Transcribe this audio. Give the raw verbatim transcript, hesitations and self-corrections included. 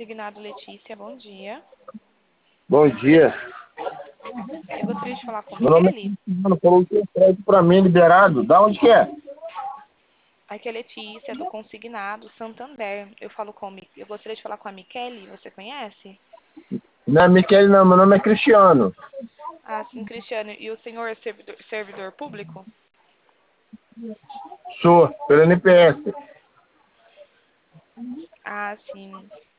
consignado Letícia, bom dia. Bom dia. Eu gostaria de falar com Meu nome é Michele. Cristiano, falou que tem crédito para mim liberado. Da onde que é? Aqui é Letícia, do consignado Santander. Eu falo com Mi- eu gostaria de falar com a Michele, você conhece? Não é Miquel, não. Meu nome é Cristiano. Ah, sim, Cristiano. E o senhor é servidor, servidor público? Sou, pelo N P S. Ah, sim.